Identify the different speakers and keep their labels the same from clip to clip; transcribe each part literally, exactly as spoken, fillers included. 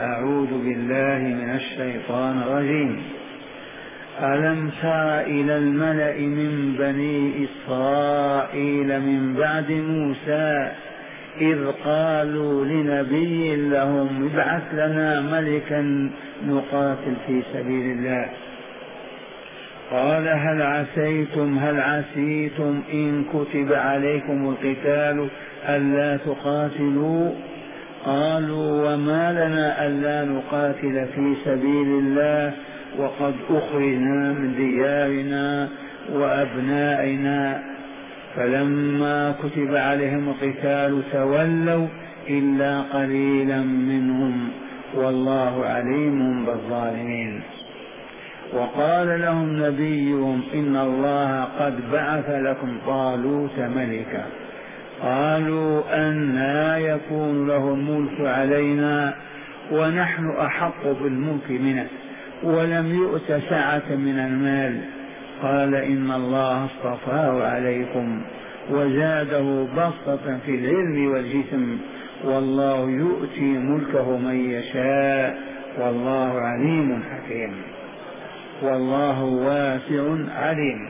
Speaker 1: أعوذ بالله من الشيطان الرجيم. ألم تر إلى الملأ من بني إسرائيل من بعد موسى إذ قالوا لنبي لهم ابعث لنا ملكا نقاتل في سبيل الله قال هل عسيتم هل عسيتم إن كتب عليكم القتال ألا تقاتلوا قالوا وما لنا ألا نقاتل في سبيل الله وقد أخرجنا من ديارنا وأبنائنا فلما كتب عليهم القتال تولوا إلا قليلا منهم والله عليم بالظالمين. وقال لهم نبيهم إن الله قد بعث لكم طالوت ملكا قالوا أنى يكون له الملك علينا ونحن أحق بالملك منه ولم يؤت سعة من المال قال إن الله اصطفاه عليكم وزاده بسطة في العلم والجسم والله يؤتي ملكه من يشاء والله عليم حكيم والله واسع عليم.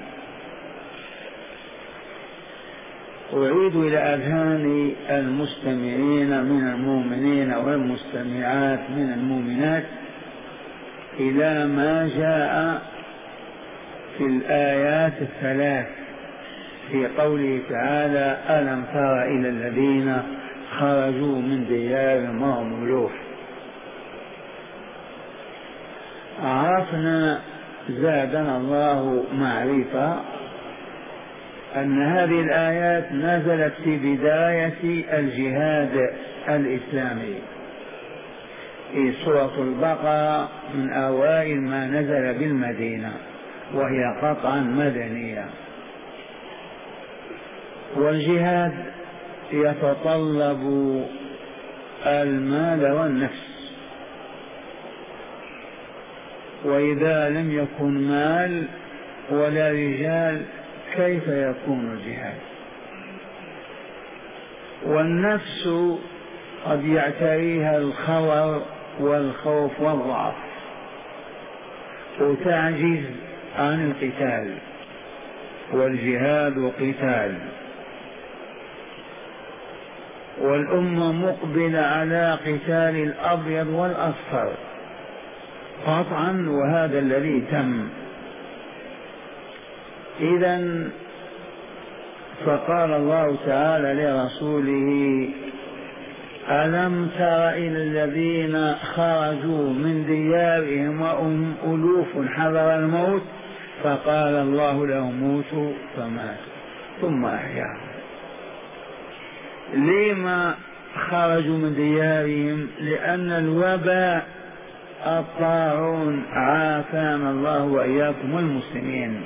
Speaker 1: أعيد إلى أذهان المستمعين من المؤمنين والمستمعات من المؤمنات إلى ما جاء في الآيات الثلاث في قوله تعالى ألم تر إلى الذين خرجوا من ديارهم وهم ألوف. عرفنا زادنا الله معرفة أن هذه الآيات نزلت في بداية الجهاد الإسلامي في سورة البقرة من أوائل ما نزل بالمدينة وهي قطعا مدنية. والجهاد يتطلب المال والنفس وإذا لم يكن مال ولا رجال كيف يكون الجهاد؟ والنفس قد يعتريها الخور والخوف والضعف وتعجز عن القتال والجهاد قتال والأمة مقبلة على قتال الأبيض والأصفر قطعا وهذا الذي تم. إذن فقال الله تعالى لرسوله ألم تر إلى الذين خرجوا من ديارهم وهم ألوف حذر الموت فقال الله لهم موتوا فماتوا ثم أحياهم. لما خرجوا من ديارهم؟ لأن الوباء الطاعون عافانا الله وإياكم والمسلمين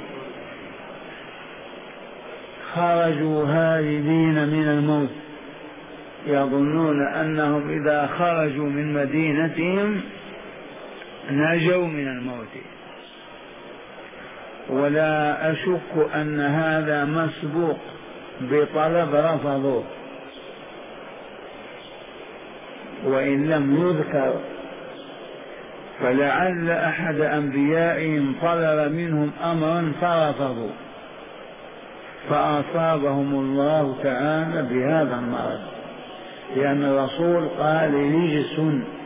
Speaker 1: خرجوا هاربين من الموت يظنون أنهم إذا خرجوا من مدينتهم نجوا من الموت ولا أشك أن هذا مسبوق بطلب رفضوه وإن لم يذكر فلعل أحد أنبيائهم طلب منهم أمرا فرفضوا فأصابهم الله تعالى بهذا المرض لأن الرسول قال رجس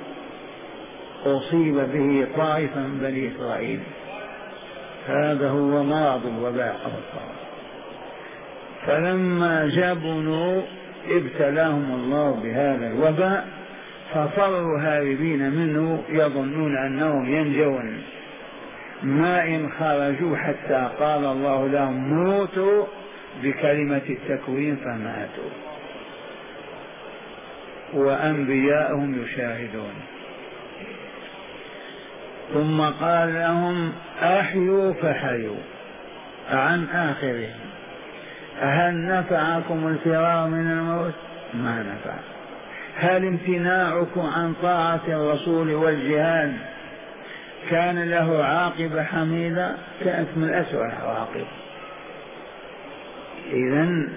Speaker 1: أصيب به طائفة من بني إسرائيل هذا هو مرض الوباء. فلما جبنوا ابتلاهم الله بهذا الوباء فصاروا هاربين منه يظنون أنهم ينجون ما إن خرجوا حتى قال الله لهم موتوا بكلمة التكوين فماتوا وأنبياءهم يشاهدون. ثم قال لهم أحيوا فحيوا عن آخرهم هل نفعكم الفرار من الموت؟ ما نفع. هل امتناعكم عن طاعة الرسول والجهاد كان له عاقبة حميدة؟ كانت من أسوأ العواقب. إذن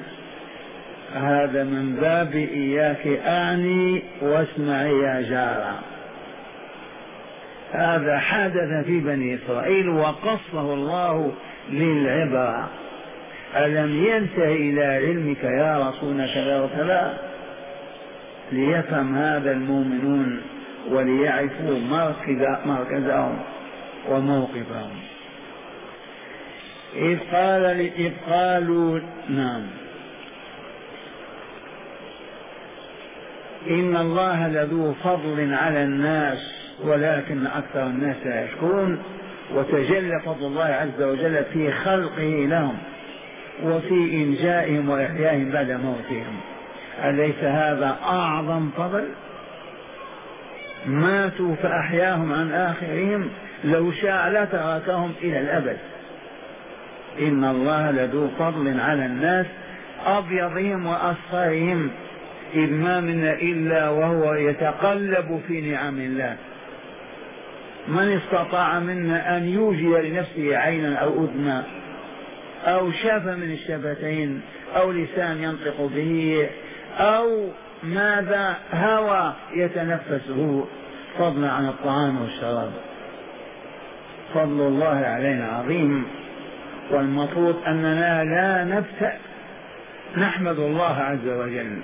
Speaker 1: هذا من باب إياك أعني واسمعي يا جارة هذا حدث في بني إسرائيل وقصه الله للعبرة. ألم ينتهي إلى علمك يا رسول كذا وكذا؟ ليفهم هذا المؤمنون وليعرفوا مركزهم وموقفهم. إذ قال إذ قالوا نعم إن الله لذو فضل على الناس ولكن أكثر الناس لا يشكرون. وتجلى فضل الله عز وجل في خلقه لهم وفي إنجائهم وإحيائهم بعد موتهم. أليس هذا أعظم فضل؟ ماتوا فأحياهم عن آخرهم، لو شاء لتركهم إلى الأبد. إن الله لذو فضل على الناس أبيضهم وأصفرهم، إذ ما منا إلا وهو يتقلب في نعم الله. من استطاع منا أن يوجد لنفسه عينا أو أذنا أو شافة من الشفتين أو لسان ينطق به أو ماذا هوى يتنفسه، فضلا عن الطعام والشراب. فضل الله علينا عظيم، والمفروض أننا لا نبتأ، نحمد الله عز وجل.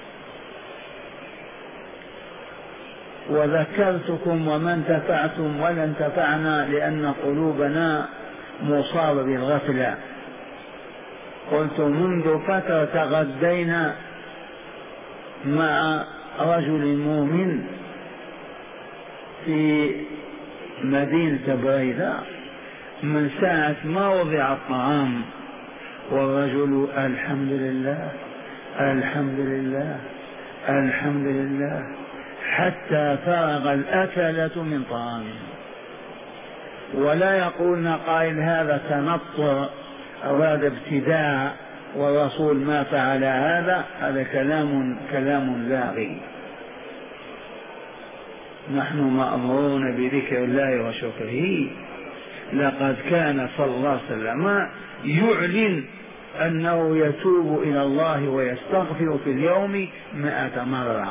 Speaker 1: وذكرتكم وما انتفعتم ولا انتفعنا لأن قلوبنا مصابة بالغفلة. قلت منذ فترة تغدينا مع رجل مؤمن في مدينة بريدة، من ساعة ما وضع الطعام والرجل الحمد لله الحمد لله الحمد لله حتى فرغ الأكلة من طعامه. ولا يقولنا قائل هذا تنطع أو هذا ابتداع والرسول ما فعل هذا، هذا كلام كلام لاغي. نحن مأمورون بذكر الله وشكره. لقد كان صلى الله عليه وسلم يعلن أنه يتوب إلى الله ويستغفر في اليوم مائة مرة.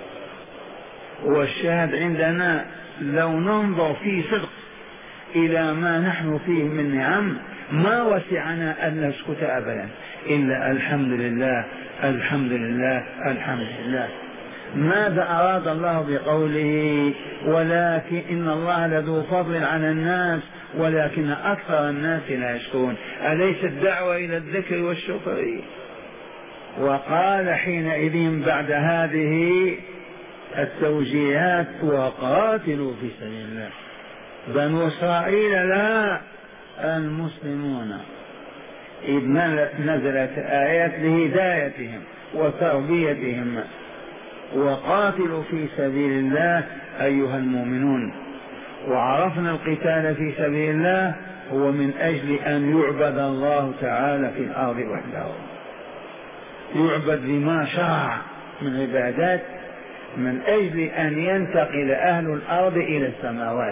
Speaker 1: والشاهد عندنا لو ننظر في صدق إلى ما نحن فيه من نعم ما وسعنا أن نسكت أبدا إلا الحمد لله الحمد لله الحمد لله. ماذا أراد الله بقوله ولكن إن الله لذو فضل على الناس ولكن أكثر الناس لا يشكرون؟ أليس الدعوة إلى الذكر والشكر؟ وقال حينئذ بعد هذه التوجيهات وقاتلوا في سبيل الله. بنو إسرائيل لا، المسلمون، إذ نزلت آيات لهدايتهم وتربيتهم. وقاتلوا في سبيل الله أيها المؤمنون. وعرفنا القتال في سبيل الله هو من أجل أن يعبد الله تعالى في الأرض وحده، يعبد بما شرع من عبادات، من أجل أن ينتقل أهل الأرض إلى السماوات.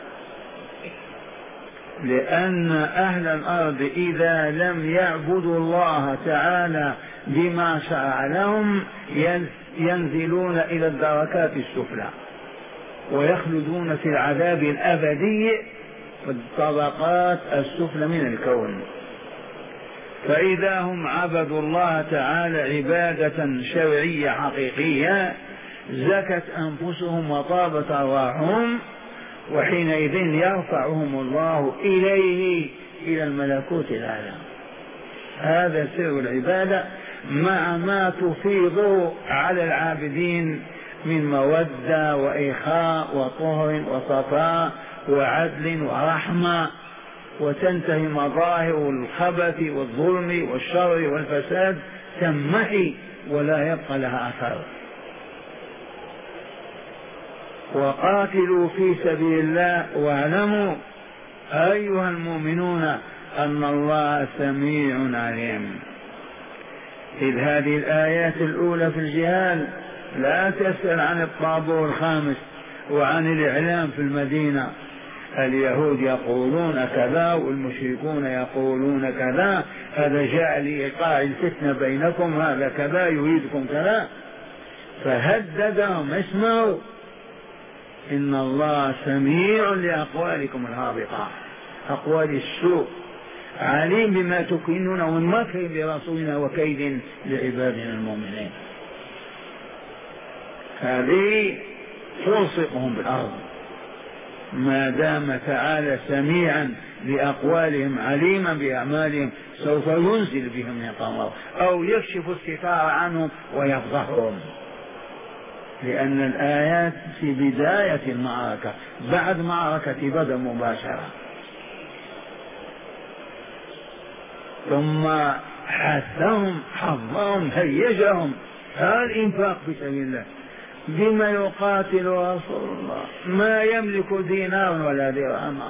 Speaker 1: لأن أهل الأرض إذا لم يعبدوا الله تعالى بما شرع لهم ينزلون إلى الدركات السفلى ويخلدون في العذاب الأبدي في الطبقات السفلى من الكون. فإذا هم عبدوا الله تعالى عبادة شرعية حقيقية زكت أنفسهم وطابت أرواحهم، وحينئذ يرفعهم الله إليه إلى الملكوت الأعلى. هذا سر العبادة مع ما تفيضه على العابدين من مودة وإخاء وطهر وصفاء وعدل ورحمة، وتنتهي مظاهر الخبث والظلم والشر والفساد تمحي ولا يبقى لها أثر. وقاتلوا في سبيل الله واعلموا أيها المؤمنون أن الله سميع عليم. إذ هذه الآيات الأولى في الجهاد لا تسأل عن الطابور الخامس وعن الإعلام في المدينة. اليهود يقولون كذا والمشركون يقولون كذا، هذا جاء لإيقاع الفتنة بينكم، هذا كذا يريدكم كذا. فهددهم اسمعوا إن الله سميع لأقوالكم الهابطة، أقوال السوء، عليم بما تكنون من مكر لرسولنا وكيد لعبادنا المؤمنين. هذه تلصقهم بالأرض. ما دام تعالى سميعا لأقوالهم عليما بأعمالهم سوف ينزل بهم نقمه أو يكشف الستار عنهم ويفضحهم، لأن الآيات في بداية المعركة بعد معركة بدر مباشرة. ثم حثهم حظهم هيجهم هذا الإنفاق في سبيل الله. بما يقاتل رسول الله ما يملك دينار ولا درهم.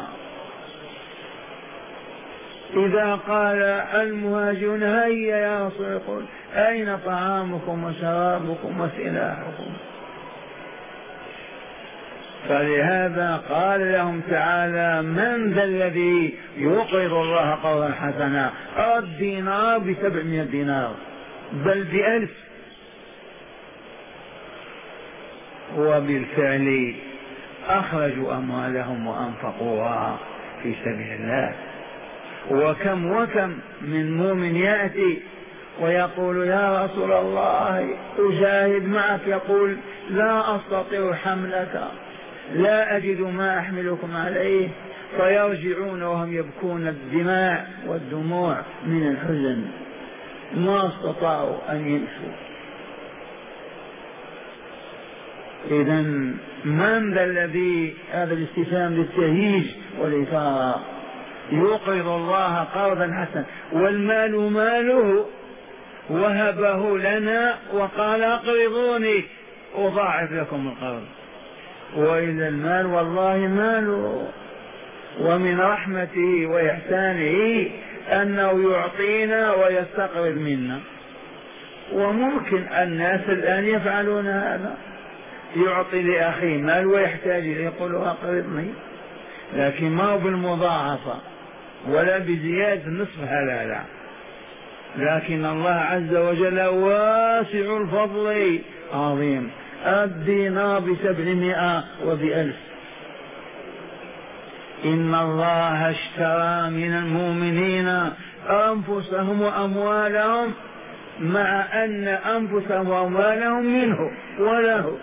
Speaker 1: إذا قال المهاجرون هيا يا رسول الله أين طعامكم وشرابكم وسلاحكم؟ فلهذا قال لهم تعالى من ذا الذي يقرض الله قرضا حسنا؟ الدينار بسبعمائة دينار بل بألف. وبالفعل أخرجوا أموالهم وأنفقوها في سبيل الله. وكم وكم من مؤمن يأتي ويقول يا رسول الله أجاهد معك، يقول لا أستطيع حملك، لا أجد ما أحملكم عليه، فيرجعون وهم يبكون الدماء والدموع من الحزن، ما استطاعوا أن يمشوا. إذا من ذا الذي، هذا الاستفهام للتهييج والإثارة، يقرض الله قرضا حسنا والمال ماله وهبه لنا وقال اقرضوني أضاعف لكم القرض. وإذا المال والله ماله، ومن رحمته وإحسانه أنه يعطينا ويستقرض منا. وممكن الناس الآن يفعلون هذا، يعطي لأخيه مال ويحتاج يقول أقرضني، لكن ما هو بالمضاعفة ولا بزيادة نصفها، لا لا، لكن الله عز وجل واسع الفضل عظيم. الدينار بسبعمائة وبألف. إن الله اشترى من المؤمنين أنفسهم وأموالهم، مع أن أنفسهم وأموالهم منه وله،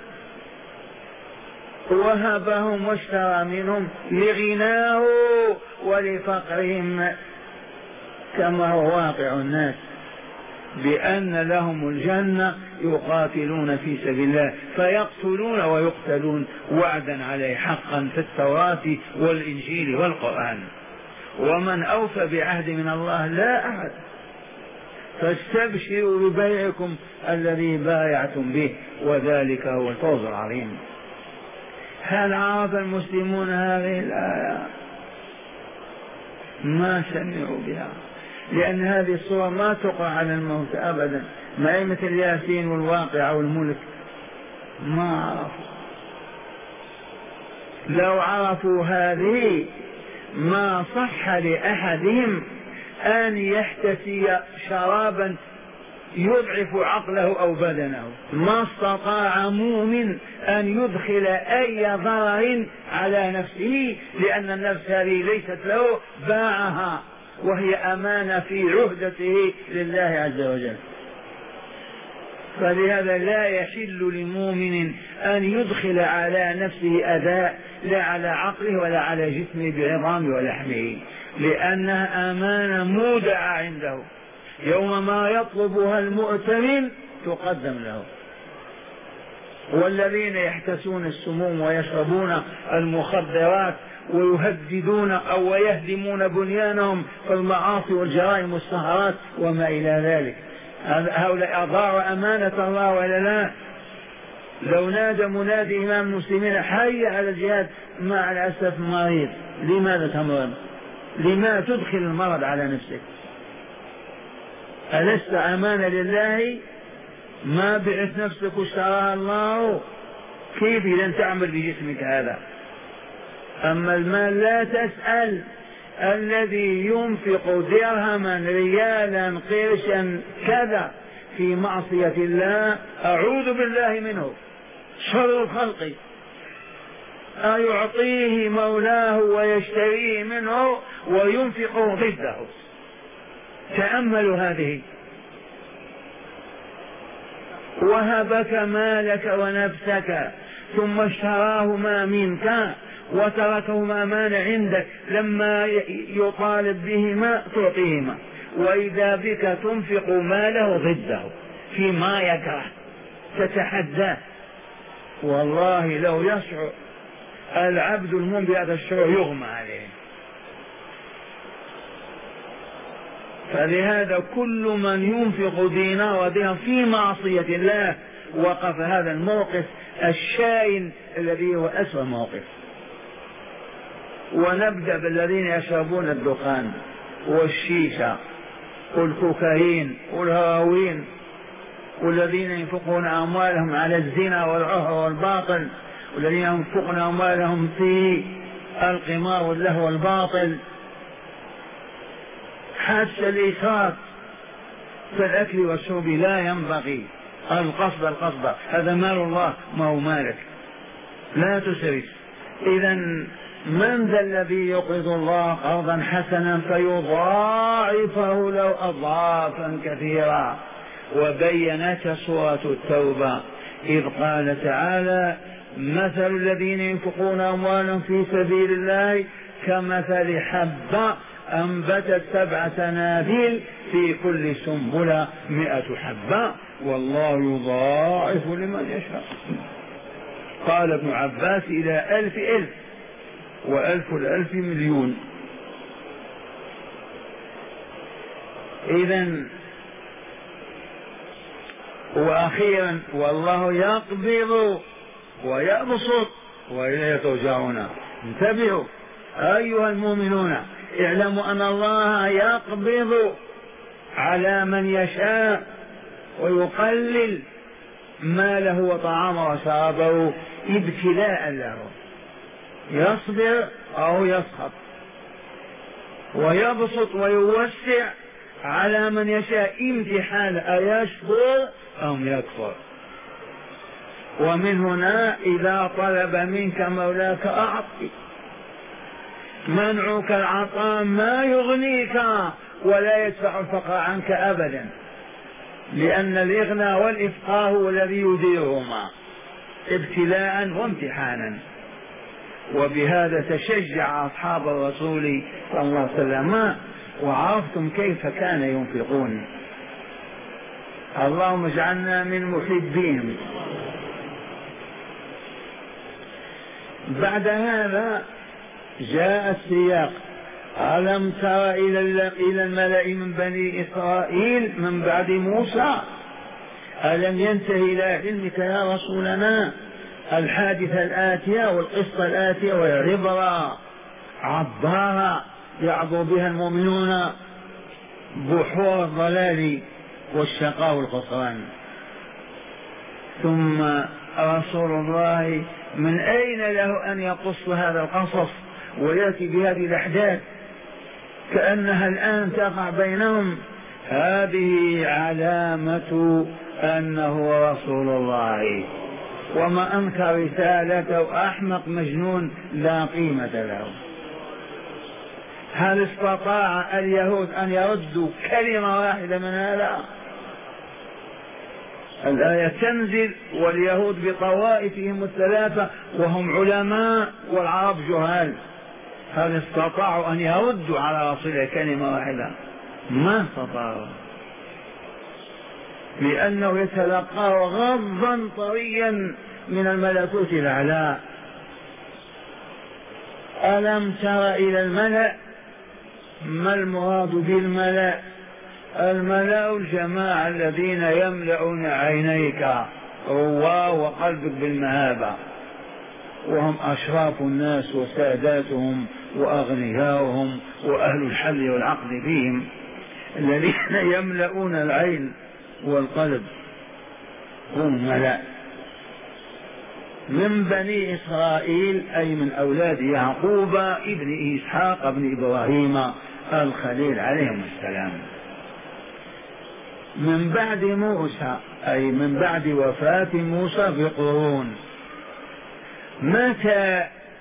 Speaker 1: وهبهم واشترى منهم لغناه ولفقرهم، كما هو واقع الناس، بأن لهم الجنة يقاتلون في سبيل الله فيقتلون ويقتلون وعدا عليه حقا في التوراة والإنجيل والقرآن. ومن أوفى بعهد من الله لا أحد. فاستبشروا ببيعكم الذي بايعتم به وذلك هو الفوز العظيم. هل عرف المسلمون هذه الآية؟ ما سمعوا بها، لأن هذه الصورة ما تقع على الموت أبدا، ما هي مثل ياسين والواقع والملك، ما عرفوا. لو عرفوا هذه ما صح لأحدهم أن يحتسي شرابا يضعف عقله أو بدنه، ما استطاع مؤمن أن يدخل أي ضرر على نفسه، لأن النفس هذه ليست له، باعها وهي أمانة في عهدته لله عز وجل. فلهذا لا يحل لمؤمن أن يدخل على نفسه أذى، لا على عقله ولا على جسمه بعظامه ولحمه، لأنها أمانة مودعة عنده، يوم ما يطلبها المؤتمن تقدم له. والذين يحتسون السموم ويشربون المخدرات ويهددون أو ويهدمون بنيانهم في المعاصي والجرائم والسهرات وما إلى ذلك، هؤلاء أضاعوا أمانة الله ولا لا؟ لو نادى منادي إمام المسلمين حي على الجهاد، مع الأسف مريض. لماذا تمرض؟ لما تدخل المرض على نفسك؟ ألست أمانة لله؟ ما بعث نفسك واشتراها الله، كيف إذا تعمل بجسمك هذا؟ أما المال لا تسأل، الذي ينفق درهما ريالا قرشا كذا في معصية الله أعوذ بالله منه، شر الخلق. أيعطيه مولاه ويشتريه منه وينفقه ضده. تأملوا هذه. وهبك مالك ونفسك ثم اشتراهما منك وتركهما مان عندك، لما يطالب بهما تعطيهما، وإذا بك تنفق ماله ضده فيما يكره تتحداه. والله لو يشعر العبد المؤمن بهذا الشعور يغمى عليه. فلهذا كل من ينفق دينار ودرهم في معصية الله وقف هذا الموقف الشائن الذي هو أسوأ موقف. ونبدأ بالذين يشربون الدخان والشيشة والكوكايين والهراوين، والذين ينفقون أموالهم على الزنا والعهر والباطل، والذين ينفقون أموالهم في القمار واللهو والباطل. حتى الإسراف في الأكل والشرب لا ينبغي. القصد القصد هذا مال الله ما هو مالك، لا تسرف. إذا من ذا الذي يقرض الله قرضا حسنا فيضاعفه له أضعافا كثيرة؟ وبينت سورة التوبة إذ قال تعالى مثل الذين ينفقون أموالهم في سبيل الله كمثل حبة أنبتت سبع سنابل في كل سنبلة مئة حبة والله يضاعف لمن يشاء. قال ابن عباس إلى ألف ألف، وألف الألف مليون. إذن وأخيرا والله يقبض ويبسط وإليه ترجعون. انتبهوا أيها المؤمنون، اعلموا أن الله يقبض على من يشاء ويقلل ماله وطعامه وشرابه ابتلاء له، يصبر أو يسخط، ويبسط ويوسع على من يشاء امتحان أيشكر أم يكفر. ومن هنا إذا طلب منك مولاك أعطي. منعك العطاء ما يغنيك ولا يدفع الفقر عنك أبدا، لأن الإغنى والإفقار هو الذي يديرهما ابتلاء وامتحانا. وبهذا تشجع أصحاب الرسول صلى الله عليه وسلم، وعرفتم كيف كان ينفقون. اللهم اجعلنا من محبين. بعد هذا جاء السياق: ألم تر إلى الملأ من بني إسرائيل من بعد موسى ألم ينتهي إلى علمك يا رسولنا الحادثة الآتية والقصة الآتية والعبرة عبارة يعبر بها المؤمنون بحور الضلال والشقاء والخسران. ثم رسول الله من أين له أن يقص هذا القصص ويأتي بهذه الأحداث كأنها الآن تقع بينهم؟ هذه علامة أنه رسول الله، وما أنكر رسالته أحمق مجنون لا قيمة له. هل استطاع اليهود أن يردوا كلمة واحدة من هذا؟ الآية تنزل واليهود بطوائفهم الثلاثة وهم علماء والعرب جهال، هل استطاعوا أن يردوا على رسول كلمة واحدة؟ ما استطاعوا، لأنه يتلقى غضا طريا من الملكوت الأعلى. ألم تر إلى الملأ؟ ما المراد بالملأ؟ الملأ الجماعة الذين يملؤون عينيك رواه وقلبك بالمهابة، وهم أشراف الناس وساداتهم وأغنياؤهم وأهل الحل والعقد فيهم، الذين يملؤون العين والقلب هم ملأ من بني إسرائيل، أي من أولاد يعقوب ابن إسحاق ابن إبراهيم الخليل عليهم السلام، من بعد موسى، أي من بعد وفاة موسى بقرون. متى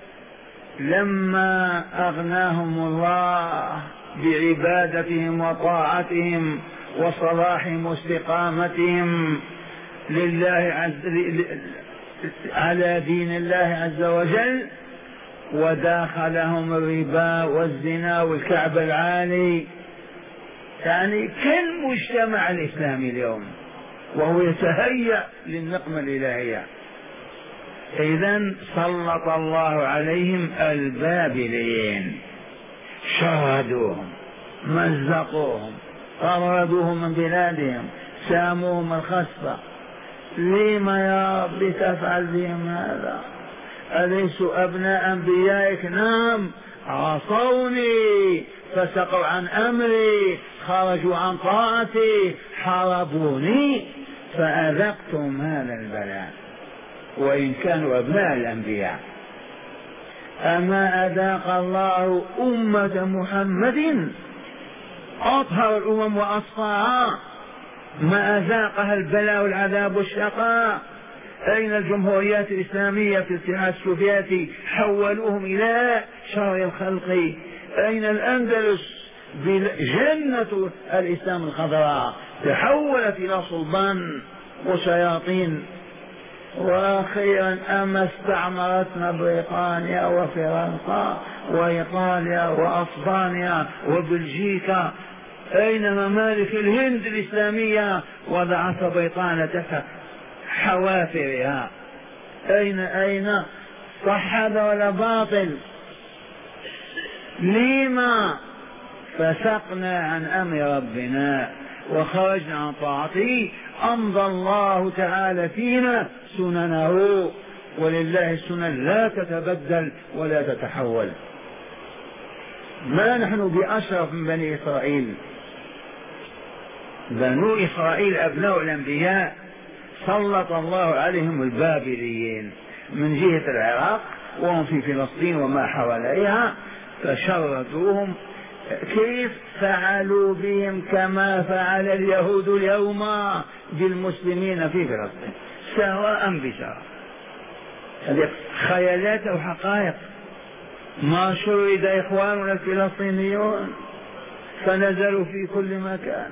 Speaker 1: لما أغناهم الله بعبادتهم وطاعتهم وصلاحهم واستقامتهم لله عز على دين الله عز وجل، وداخلهم الربا والزنا والكعب العالي، يعني كالمجتمع الإسلامي اليوم، وهو يتهيأ للنقمة الإلهية. إذن سلط الله عليهم البابليين، شردوهم، مزقوهم، طردوهم من بلادهم، ساموهم الخسفة. لما يا رب تفعل بهم هذا؟ أليسوا أبناء أنبيائك؟ نعم، عصوني، فسقوا عن أمري، خرجوا عن طاعتي، حاربوني، فأذقتم هذا البلاء، وإن كانوا أبناء الأنبياء. أما أذاق الله أمة محمد أطهر الأمم وأصفاها، ما أذاقها البلاء والعذاب والشقاء. أين الجمهوريات الإسلامية في الاتحاد السوفيتي؟ حولوهم إلى شر الخلق. أين الأندلس جنة الإسلام الخضراء؟ تحولت إلى صلبان وشياطين. وأخيرا أما استعمرتنا بريطانيا وفرنسا وإيطاليا وأسبانيا وبلجيكا، أين ممالك الهند الإسلامية وضعت بريطانيا تحت حوافرها؟ أين أين صح هذا ولا باطل؟ لما فسقنا عن أمر ربنا وخرجنا عن طاعته، أمضى الله تعالى فينا سننه، ولله السنن لا تتبدل ولا تتحول. ما نحن بأشرف من بني إسرائيل. بنو إسرائيل أبناء الأنبياء، سلط الله عليهم البابليين من جهة العراق وهم في فلسطين وما حواليها، فشردوهم. كيف فعلوا بهم؟ كما فعل اليهود اليوم بالمسلمين في فلسطين، سواء بسواء. هذه خيالات أو حقائق. ما شرد إخواننا الفلسطينيون فنزلوا في كل مكان.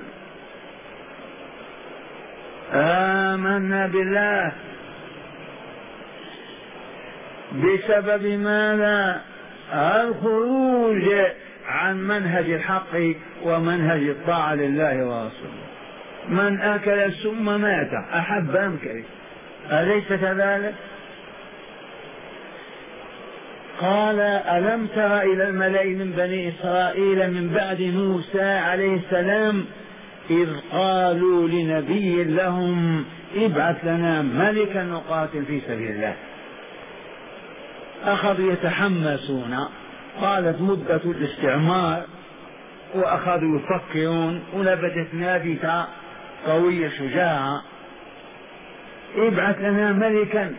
Speaker 1: آمنا بالله. بسبب ماذا؟ الخروج عن منهج الحق ومنهج الطاعة لله ورسوله. من أكل السم مات، أحب أم كره، أليس كذلك؟ قال: ألم تر إلى الملأ من بني إسرائيل من بعد موسى عليه السلام إذ قالوا لنبي لهم ابعث لنا ملكا نقاتل في سبيل الله. أخذوا يتحمسون، قالت مدة الاستعمار، وأخذوا يفكرون، ونبتت نابتة قوية شجاعة: ابعث لنا ملكا.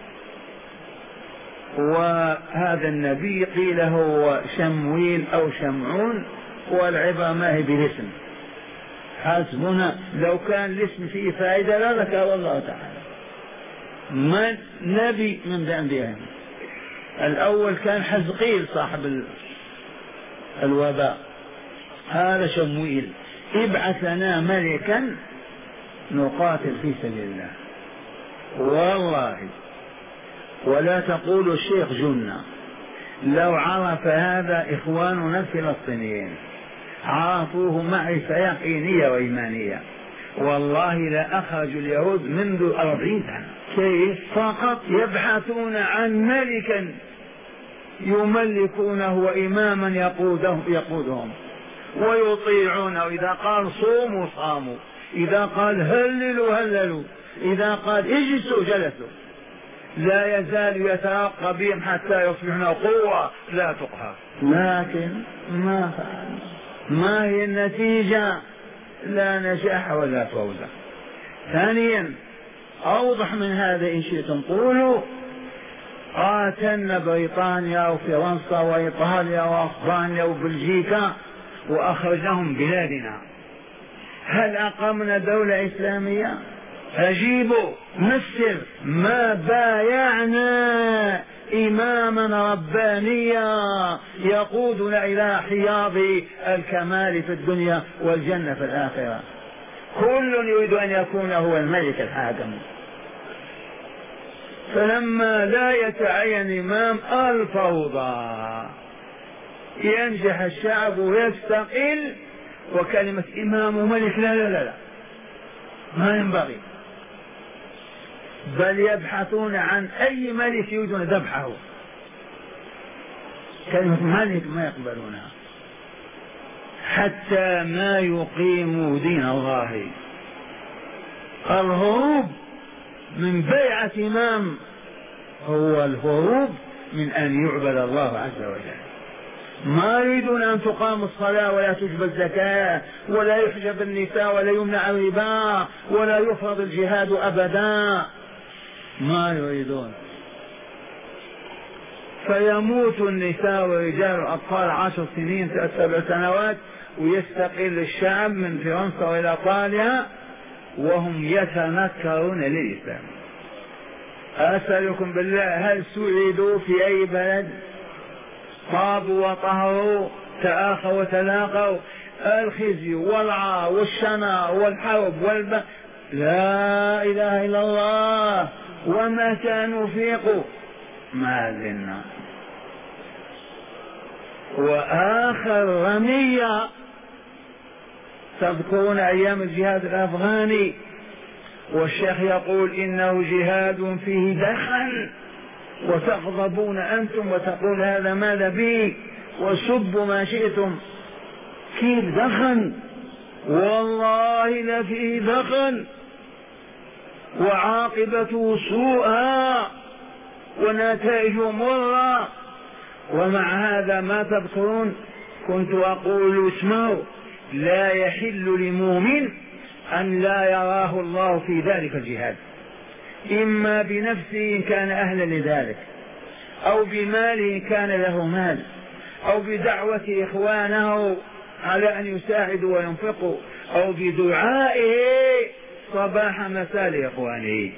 Speaker 1: وهذا النبي قيل هو شمويل أو شمعون، والعبرة ما هي بالاسم، حسبنا. لو كان الاسم فيه فائدة لا ذكر الله تعالى. من نبي من بأنبيائهم. الأول كان حزقيل صاحب الوباء، هذا شمويل. ابعث لنا ملكا نقاتل في سبيل الله. والله ولا تقولوا الشيخ جنة، لو عرف هذا إخواننا الفلسطينيين عرفوه معرفة يقينية وإيمانية، والله لا أخرجوا اليهود منذ أربعين سنة. كيف؟ فقط يبحثون عن ملكا يملكونه وإماما يقودهم, يقودهم ويطيعونه. إذا قال صوموا صاموا، إذا قال هللوا هللوا، إذا قال اجلسوا جلسوا. لا يزال يترقى بهم حتى يصبحون قوة لا تقهر. لكن ما فعل. ما هي النتيجة؟ لا نجاح ولا فوز. ثانيا، أوضح من هذا إن شئتم قولوا: قاتلنا بريطانيا وفرنسا وإيطاليا وأسبانيا وبلجيكا وأخرجهم بلادنا، هل أقمنا دولة إسلامية؟ أجيبوا. مثل ما بايعنا إماما ربانيا يقودنا إلى حياض الكمال في الدنيا والجنة في الآخرة. كل يريد أن يكون هو الملك الحاكم. فلما لا يتعين إمام الفوضى، ينجح الشعب ويستقل، وكلمة إمام وملك لا لا لا, لا. ما ينبغي، بل يبحثون عن أي ملك يريدون ذبحه. كلمة ملك ما يقبلونها حتى ما يقيموا دين الله. الهروب من بيعة إمام هو الهروب من أن يعبد الله عز وجل. ما يريدون أن تقام الصلاة ولا تجب الزكاة ولا يحجب النساء ولا يمنع الربا ولا يفرض الجهاد أبدا، ما يريدون. فيموت النساء والرجال والأطفال عشر سنين سبع سنوات، ويستقل الشعب من فرنسا وإلى إيطاليا وهم يتنكرون للإسلام. أسألكم بالله، هل سعدوا في أي بلد؟ طابوا وطهروا، تآخوا وتلاقوا، الخزي والعار والشنع والحرب والب... لا إله إلا الله. ومتى نفيقوا ما زلنا. وآخر رمية، تذكرون أيام الجهاد الأفغاني والشيخ يقول إنه جهاد فيه دخل، وتغضبون أنتم وتقول هذا ماذا بي وسبوا ما شئتم. كيف دخن؟ والله لفيه دخن وعاقبته سوءها ونتائجه مرة. ومع هذا ما تذكرون؟ كنت أقول اسمعوا، لا يحل لمؤمن أن لا يراه الله في ذلك الجهاد، إما بنفسه إن كان أهلا لذلك، أو بماله إن كان له مال، أو بدعوة إخوانه على أن يساعدوا وينفقوا، أو بدعائه صباح مساء لإخوانه.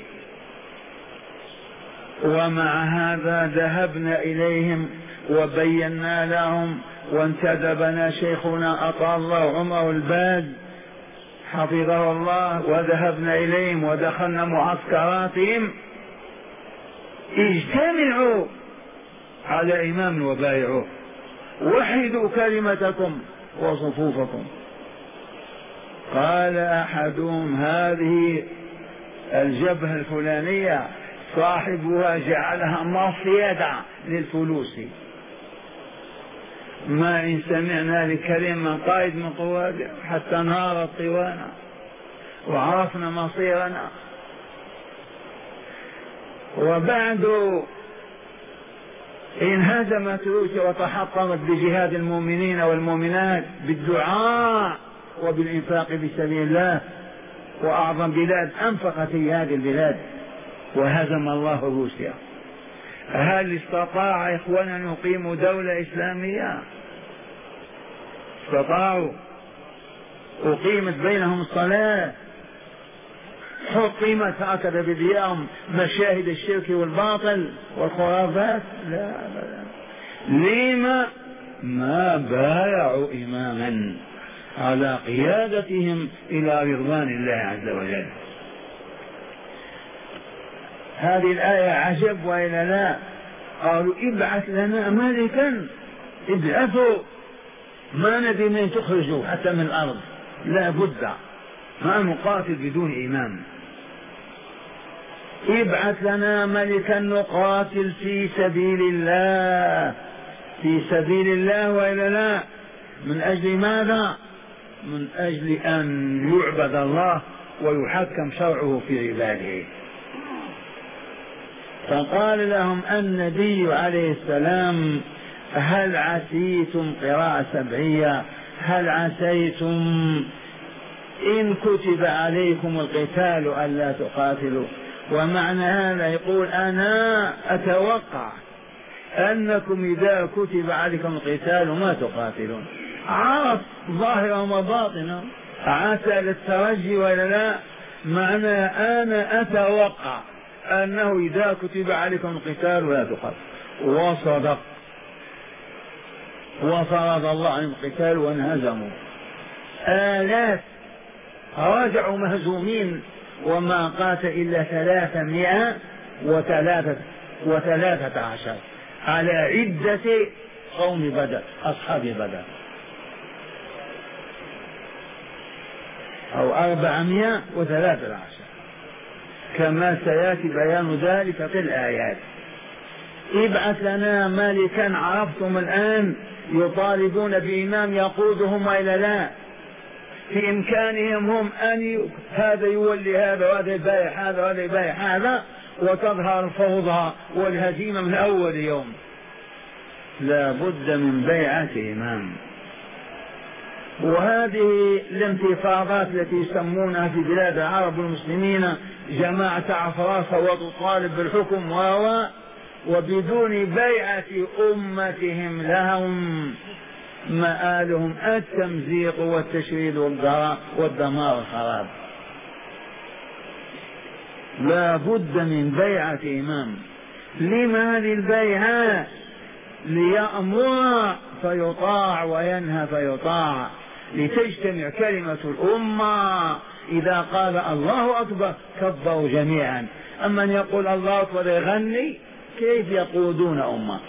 Speaker 1: ومع هذا ذهبنا إليهم وبينا لهم، وانتدبنا شيخنا أطال الله عمره الباز حفظه الله، وذهبنا إليهم ودخلنا معسكراتهم. اجتمعوا على إمام وبايعوه، وحدوا كلمتكم وصفوفكم. قال أحدهم هذه الجبهة الفلانية صاحبها جعلها مصيدة للفلوس، ما إن سمعنا لكلمة قائد من قواده حتى نارت طوانا وعرفنا مصيرنا. وبعد انهزمت روسيا وتحطمت بجهاد المؤمنين والمؤمنات بالدعاء وبالإنفاق في سبيل الله، وأعظم بلاد أنفقت في هذه البلاد، وهزم الله روسيا. هل استطاع إخوانا أن يقيموا دولة إسلامية؟ استطاعوا؟ أقيمت بينهم الصلاة، حطمت هكذا بدياهم مشاهد الشرك والباطل والخرافات؟ لا أبدا. لما؟ ما بايعوا إماما على قيادتهم إلى رضوان الله عز وجل. هذه الآية عجب وإلا لا؟ قالوا ابعث لنا ملكا، ابعثوا، ما ندري من تخرجوا حتى من الأرض، لا بد، ما نقاتل بدون إمام. ابعث لنا ملكا نقاتل في سبيل الله، في سبيل الله وإلا لا؟ من أجل ماذا؟ من أجل أن يعبد الله ويحكم شرعه في عباده. فقال لهم النبي عليه السلام هل عسيتم، قراءة سبعية، هل عسيتم إن كتب عليكم القتال ألا تقاتلوا. ومعنى هذا يقول أنا أتوقع أنكم إذا كتب عليكم القتال ما تقاتلون. عرف ظاهرا وباطنا، عسى للترجي ولا لا؟ معنى أنا أتوقع أنه إذا كتب عليكم القتال ولا تقاتل. وصدق وفرض الله عنهم القتال وانهزموا. آلاف رجعوا مهزومين وما قاتل إلا ثلاثمائة وثلاثة وثلاثة عشر على عدة قوم بدر أصحاب بدر، أو أربعمائة وثلاثة عشر كما سيأتي بيان ذلك في الآيات. ابعث لنا ملكا. عرفتم الآن يطالبون بإمام يقودهم وإلا لا؟ في إمكانهم هم أن هذا يولي هذا وهذا يبايع هذا وهذا يبايع هذا وتظهر الفوضى والهزيمة من أول يوم. لا بد من بيعة إمام. وهذه الانتفاضات التي يسمونها في بلاد العرب والمسلمين جماعة عفراسة وتطالب بالحكم و وبدون بيعة أمتهم لهم مآلهم التمزيق والتشريد والدمار والخراب. لا بد من بيعة إمام. لما هذه البيعة؟ ليأمر فيطاع وينهى فيطاع، لتجتمع كلمة الأمة. إذا قال الله أكبر كبروا جميعا، أما أن يقول الله أكبر يغني كيف يقودون أمة؟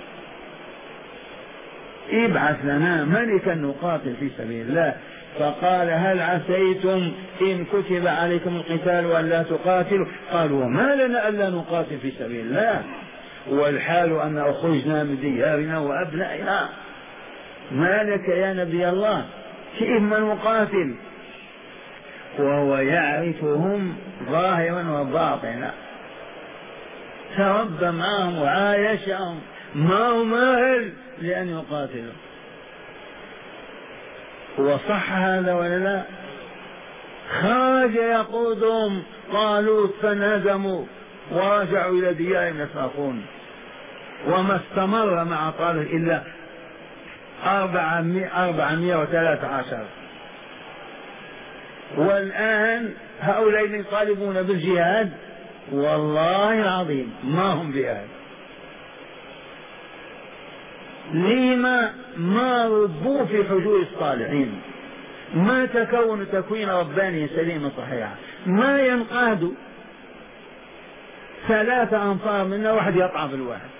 Speaker 1: ابعث لنا ملكا نقاتل في سبيل الله. فقال هل عسيتم إن كتب عليكم القتال وألا تقاتلوا؟ قالوا وما لنا ألا نقاتل في سبيل الله والحال أن أخرجنا من ديارنا وأبنائنا. ما لك يا نبي الله؟ كيف من نقاتل؟ وهو يعرفهم ظاهرا وباطنا، تربى معهم وعايشهم، ما هو ماهل لأن يقاتلوا. وصح هذا ولا لا؟ خرج يقودهم طالوت فانهزموا ورجعوا إلى ديارهم يصرخون، وما استمر مع طالوت إلا أربعمائة وثلاثة عشر. والآن هؤلاء يطالبون بالجهاد والله العظيم ما هم بهذا. لما ما ربوا في حجور الصالحين، ما تكون تكوين رباني سليم صحيح، ما ينقادوا ثلاثة أنفار منا واحد يطعن بالواحد،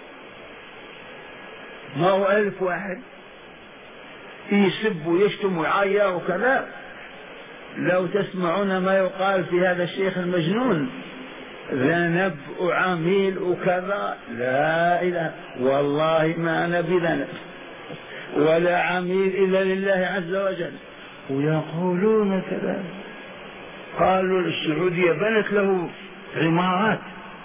Speaker 1: ما هو ألف واحد يسب ويشتم ويعير وكذا. لو تسمعون ما يقال في هذا الشيخ المجنون ذنب وعميل وكذا، لا إله والله ما أنا بذنب ولا عميل إلا لله عز وجل. ويقولون كذا، قالوا السعودية بنت له عمارات،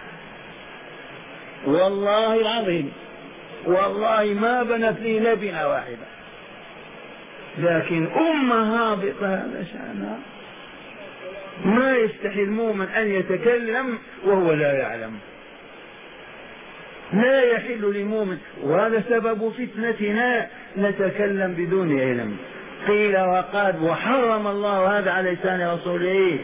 Speaker 1: والله العظيم والله ما بنت لي لبنة واحدة، لكن أمة هابطة هذا شأنها. ما يستحي المؤمن أن يتكلم وهو لا يعلم، لا يحل لمؤمن، وهذا سبب فتنتنا نتكلم بدون علم. قيل وقال وحرم الله هذا على لسان رسوله.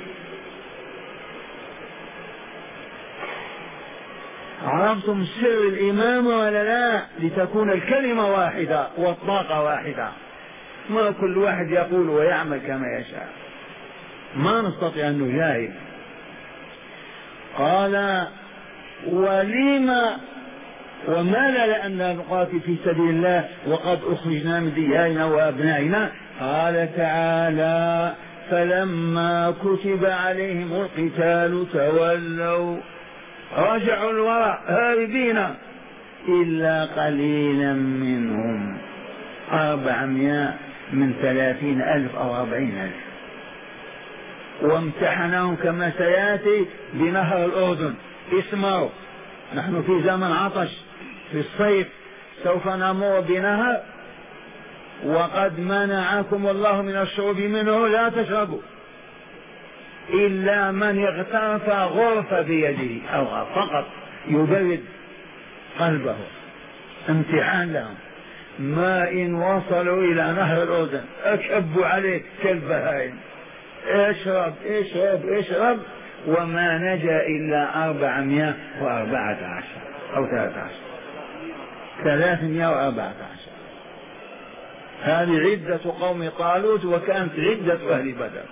Speaker 1: عرفتم سر الإمامة ولا لا؟ لتكون الكلمة واحدة والطاقة واحدة، ما كل واحد يقول ويعمل كما يشاء، ما نستطيع أن نجاهد. قال ولما وما لنا أن نقاتل في سبيل الله وقد أخرجنا من ديارنا وأبنائنا؟ قال تعالى فلما كتب عليهم القتال تولوا، رجعوا الوراء هاربين إلا قليلا منهم، أربعمائة من ثلاثين ألف أو أربعين ألف. وامتحناهم كما سيأتي بنهر الأردن. اسمعوا، نحن في زمن عطش في الصيف، سوف نمر بنهر وقد منعكم الله من الشرب منه، لا تشربوا إلا من اغترف غرفة بيده أو فقط يبرد قلبه. امتحان لهم. ما إن وصلوا إلى نهر الأردن أكبوا عليه كالبهائم، اشرب اشرب اشرب، وما نجا إلا أربعمائة وأربعة عشر أو ثلاثة عشر. ثلاثمائة وأربعة عشر. هذه عدة قوم طالوت، وكانت عدة أهل بدر،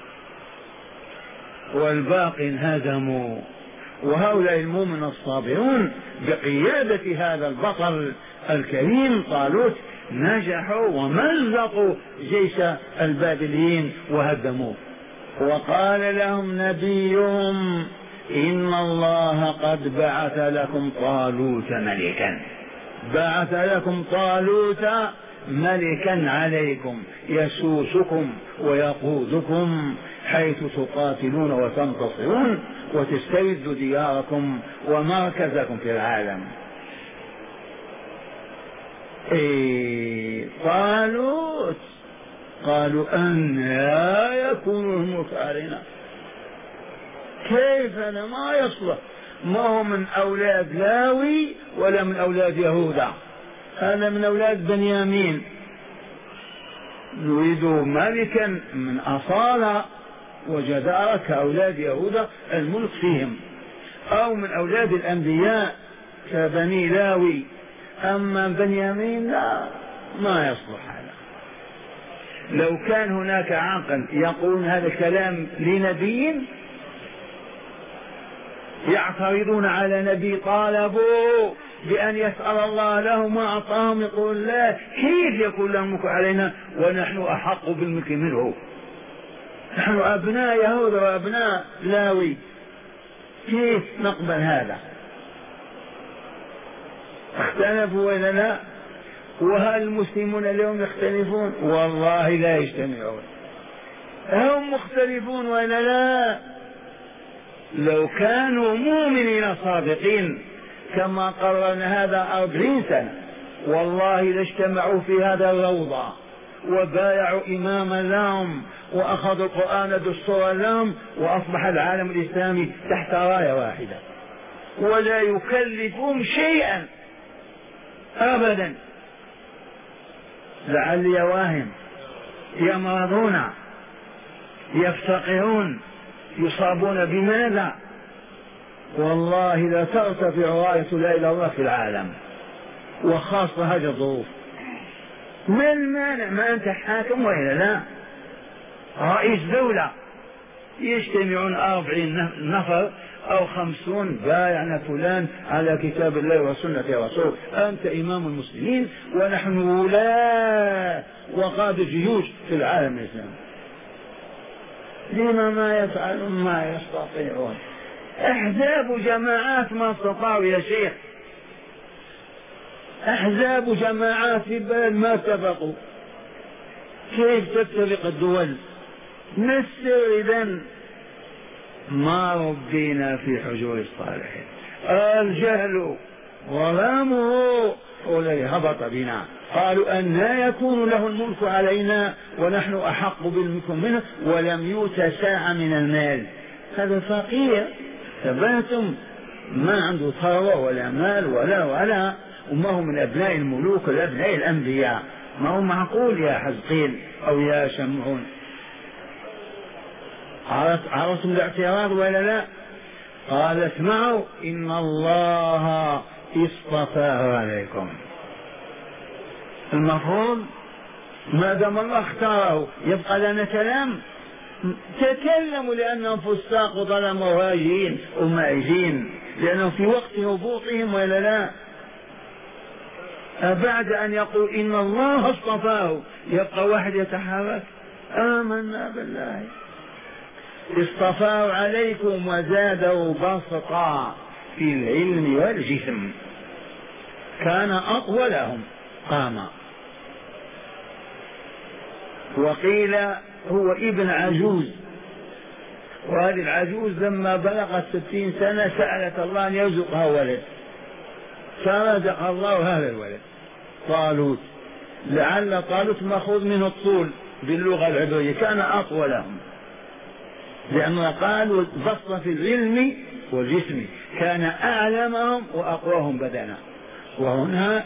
Speaker 1: والباقي انهزموا. وهؤلاء المؤمن الصابرون بقيادة هذا البطل الكريم طالوت نجحوا ومزقوا جيش البابليين وهدموه. وقال لهم نبيهم إن الله قد بعث لكم طالوت ملكا، بعث لكم طالوت ملكا عليكم يسوسكم ويقودكم حيث تقاتلون وتنتصرون وتسترد دياركم ومركزكم في العالم. إيه طالوت قالوا أن لا يكون الملك علينا، كيف أنا ما يصلح، ما هو من أولاد لاوي ولا من أولاد يهوذا، هذا من أولاد بنيامين، نريد ملكا من أصالة وجدارة كأولاد يهوذا الملك فيهم، أو من أولاد الأنبياء كبني لاوي، أما بنيامين لا ما يصلح هذا. لو كان هناك عاقل يقول هذا الكلام لنبي، يعترضون على نبي طالبوا بأن يسأل الله له ما أعطاهم، يقول لا، كيف يكون له الملك علينا ونحن أحق بالملك منه، نحن أبناء يهوذا وأبناء لاوي، كيف نقبل هذا؟ اختلفوا ولا لا؟ وهل المسلمون اليوم يختلفون؟ والله لا يجتمعون، هم مختلفون ولا لا؟ لو كانوا مؤمنين صادقين كما قررنا هذا أربعين سنة والله لاجتمعوا في هذا الروضة وبايعوا إماما لهم وأخذوا القرآن دستورا لهم، وأصبح العالم الإسلامي تحت راية واحدة ولا يكلفهم شيئا أبدا. لعلي واهم، يمرضون، يفتقرون، يصابون بماذا؟ والله لا ترتفع راية لا إله إلا الله في العالم، وخاصة هذه الظروف. ما المانع؟ ما أنت حاكم وإلا لا؟ رئيس دولة، يجتمعون أربعين نفر أو خمسون بايعنا فلان على كتاب الله وسنة رسوله، أنت إمام المسلمين ونحن ولاة وقادة جيوش في العالم الإسلامي، لما ما يفعلون ما يستطيعون؟ أحزاب جماعات ما استطاعوا يا شيخ، أحزاب جماعات في البلد ما اتفقوا، كيف تتفق الدول؟ نسر إذن ما ربينا في حجور الصالحين، الجهل ظلامه أولئك هبط بنا، قالوا أن لا يكون له الملك علينا ونحن أحق بالملك منه ولم يؤت ساعة من المال. هذا فقير ثباتم ما عنده ثروة ولا مال ولا ولا وما هو من أبناء الملوك ولا أبناء الأنبياء، ما هو معقول يا حزقيل أو يا شمعون. عرفتم الاعتراض ولا لا؟ قال اسمعوا إن الله اصطفاه عليكم. المفروض ما دام الله اختاره يبقى لنا كلام؟ تكلموا لأنهم فساق وظلموا وهاجين ومائجين، لأنهم في وقت هبوطهم ولا لا؟ بعد أن يقول إن الله اصطفاه يبقى واحد يتحرك؟ آمنا بالله. اصطفاه عليكم وزاده بسطا في العلم والجسم، كان أطولهم قاما. وقيل هو ابن عجوز، وهذه العجوز لما بلغت ستين سنة سألت الله أن يرزقها ولد، فرزق الله هذا الولد طالوت. لعل طالوت مأخوذ منه الطول باللغة العبرية، كان أطولهم، لأنه قالوا بسط في العلم والجسم، كان أعلمهم وأقواهم بدنا. وهنا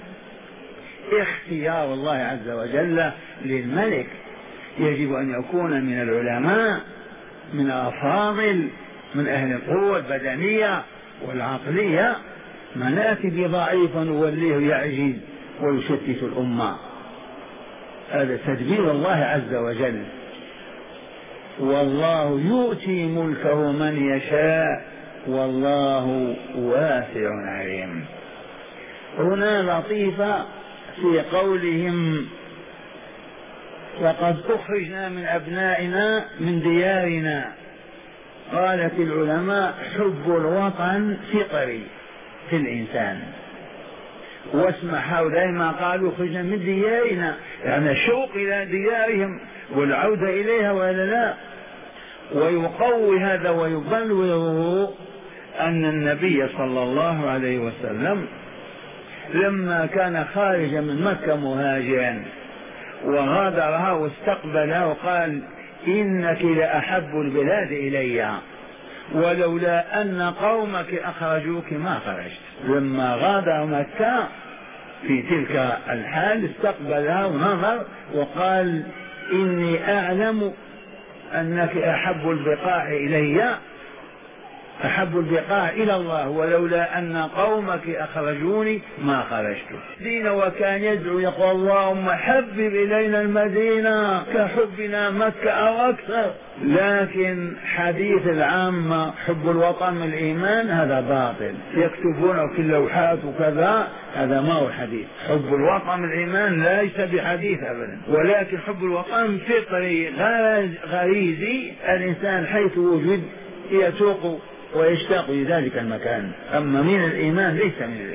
Speaker 1: اختيار الله عز وجل للملك يجب أن يكون من العلماء، من الأفاضل، من أهل القوة البدنية والعقلية، ما نأتي بضعيف نوليه يعجز ويشتت الأمة. هذا تدبير الله عز وجل. والله يؤتي ملكه من يشاء والله واسع عليم. هنا لطيفة في قولهم وقد أخرجنا من أبنائنا من ديارنا. قالت العلماء حب الوطن فطري في الإنسان، واسمع هؤلاء ما قالوا خرجنا من ديارنا، يعني الشوق إلى ديارهم والعودة إليها ولا لا. ويقوي هذا ويبلوره أن النبي صلى الله عليه وسلم لما كان خارجا من مكة مهاجرا وغادرها واستقبلها وقال إنك لأحب البلاد إلي ولولا أن قومك أخرجوك ما خرجت. لما غادر مكة في تلك الحال استقبلها ونظر وقال إني أعلم أنك أحب البقاع إلي أحب البقاع إلى الله ولولا أن قومك أخرجوني ما خرجت. دين وكان يدعو يقول اللهم حبب إلينا المدينة كحبنا مكة أو أكثر. لكن حديث العامة حب الوطن من الإيمان هذا باطل، يكتبونه في اللوحات وكذا، هذا ما هو حديث. حب الوطن من الإيمان ليس بحديث أبدا، ولكن حب الوطن فطري غريزي، الإنسان حيث وجد يتوق ويشتاق لذلك المكان. أما من الإيمان ليس من الإيمان.